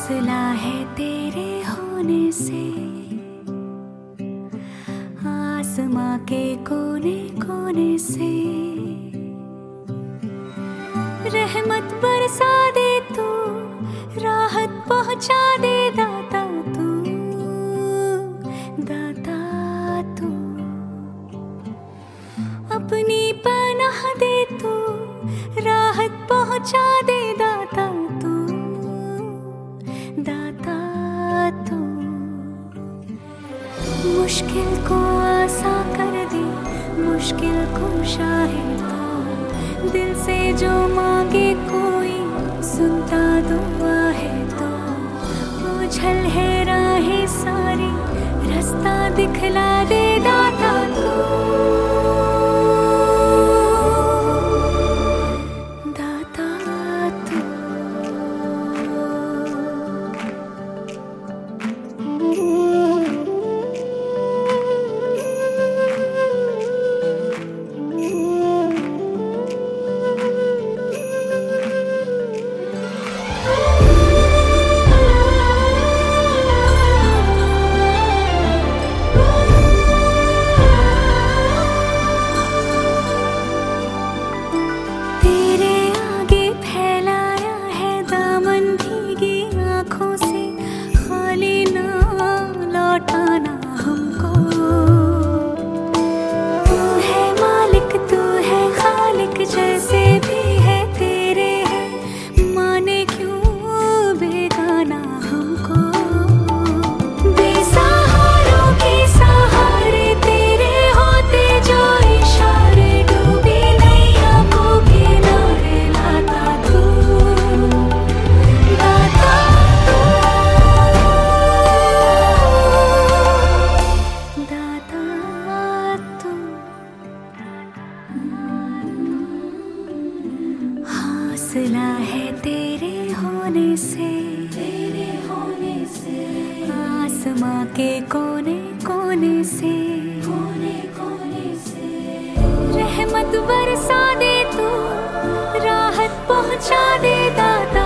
हौसला है तेरे होने से, आसमां के कोने कोने से रहमत बरसा दे तू, राहत पहुंचा दे दाता तू, दाता तू। अपनी पनाह दे तू, राहत पहुंचा दे दाता तू, दाता तू। मुश्किल को आसान कर दे, मुश्किल कुशा है तो, दिल से जो मांगे कोई सुनता दुआ है तो। उछल है राहें सारी, रास्ता दिखला दे दाता तू, दाता तू। हौसला है तेरे होने से, तेरे होने से आसमां के कोने कोने से, कोने कोने से रहमत बरसा दे तू, राहत पहुंचा दे दाता।